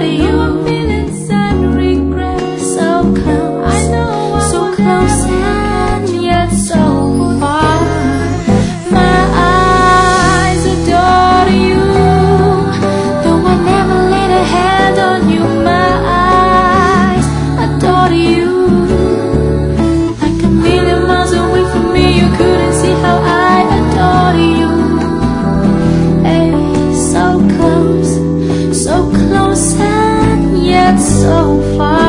you. I'm feeling sad regret. So close, I know so close and yet so far. My eyes adore you, though I never laid a hand on you. My eyes adore you. Like a million miles away from me, you couldn't see how I adore you. Hey, so close and yet so far.